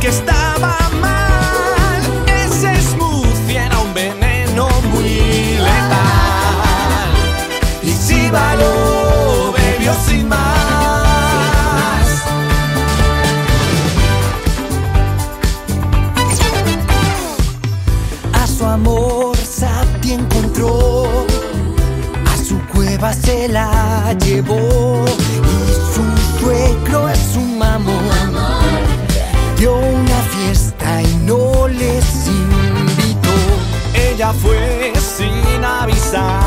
que estaba mal. Ese smoothie era un veneno muy letal. Y Shiva lo bebió sin más. A su amor Sati encontró, a su cueva se la llevó. Y su suegro es un mamón, dio una fiesta y no les invitó. Ella fue sin avisar